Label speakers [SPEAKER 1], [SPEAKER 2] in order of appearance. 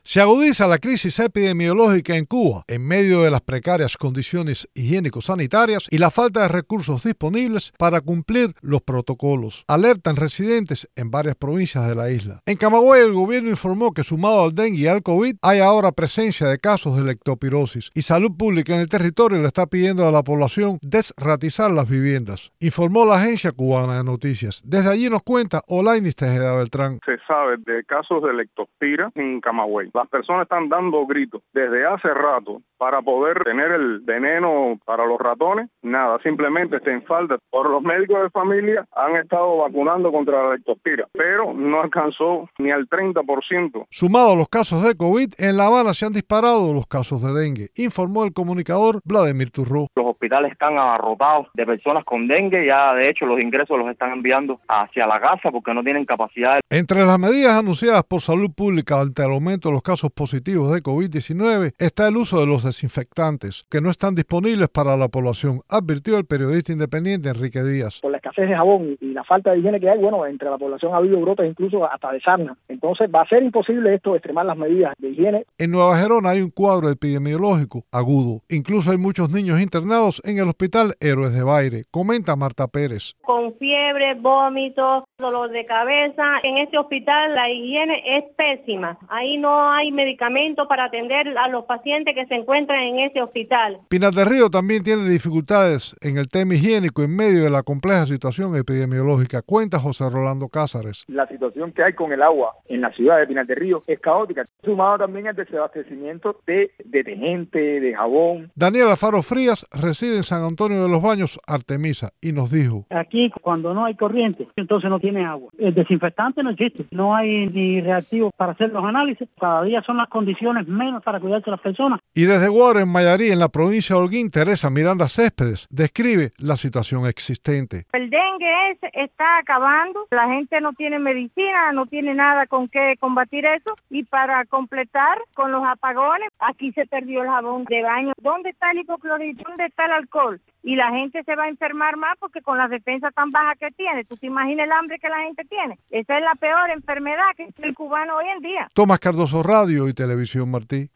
[SPEAKER 1] Se agudiza la crisis epidemiológica en Cuba en medio de las precarias condiciones higiénico-sanitarias y la falta de recursos disponibles para cumplir los protocolos, alertan residentes en varias provincias de la isla. En Camagüey, el gobierno informó que sumado al dengue y al COVID, hay ahora presencia de casos de leptospirosis y Salud Pública en el territorio le está pidiendo a la población desratizar las viviendas, informó la agencia cubana de noticias. Desde allí nos cuenta Olainis Tejeda Beltrán.
[SPEAKER 2] Se sabe de casos de leptospira en Camagüey. Las personas están dando gritos desde hace rato para poder tener el veneno para los ratones. Nada, simplemente está en falta. Por los médicos de familia han estado vacunando contra la leptospira, pero no alcanzó ni al 30%.
[SPEAKER 1] Sumado a los casos de COVID, en La Habana se han disparado los casos de dengue, informó el comunicador Vladimir Turró.
[SPEAKER 3] Los hospitales están abarrotados de personas con dengue, ya de hecho los ingresos los están enviando hacia la casa porque no tienen capacidad.
[SPEAKER 1] Entre las medidas anunciadas por Salud Pública ante el aumento de los casos positivos de COVID-19 está el uso de los desinfectantes, que no están disponibles para la población, advirtió el periodista independiente Enrique Díaz.
[SPEAKER 4] Por la escasez de jabón y la falta de higiene que hay, entre la población ha habido brotes incluso hasta de sarna. Entonces va a ser imposible esto, extremar las medidas de higiene.
[SPEAKER 1] En Nueva Gerona hay un cuadro epidemiológico agudo. Incluso hay muchos niños internados en el hospital Héroes de Baire, comenta Marta Pérez.
[SPEAKER 5] Con fiebre, vómitos, dolor de cabeza. En este hospital la higiene es pésima. Ahí no hay medicamentos para atender a los pacientes que se encuentran en ese hospital.
[SPEAKER 1] Pinar del Río también tiene dificultades en el tema higiénico en medio de la compleja situación epidemiológica, cuenta José Rolando Cázares.
[SPEAKER 6] La situación que hay con el agua en la ciudad de Pinar del Río es caótica, sumado también al desabastecimiento de detergente, de jabón.
[SPEAKER 1] Daniel Alfaro Frías reside en San Antonio de los Baños, Artemisa, y nos dijo:
[SPEAKER 7] aquí cuando no hay corriente, entonces no tiene agua. El desinfectante no existe, no hay ni reactivos para hacer los análisis, cada día son las condiciones menos para cuidarse de las personas.
[SPEAKER 1] Y desde Guaro, en Mayarí, en la provincia de Holguín, Teresa Miranda Céspedes describe la situación existente.
[SPEAKER 5] El dengue está acabando, la gente no tiene medicina, no tiene nada con qué combatir eso, y para completar con los apagones, aquí se perdió el jabón de baño. ¿Dónde está el hipoclorito? ¿Dónde está el alcohol? Y la gente se va a enfermar más porque con las defensas tan bajas que tiene, ¿tú te imaginas el hambre que la gente tiene? Esa es la peor enfermedad que tiene el cubano hoy en día.
[SPEAKER 1] Tomás Cardoso, Radio y Televisión Martí.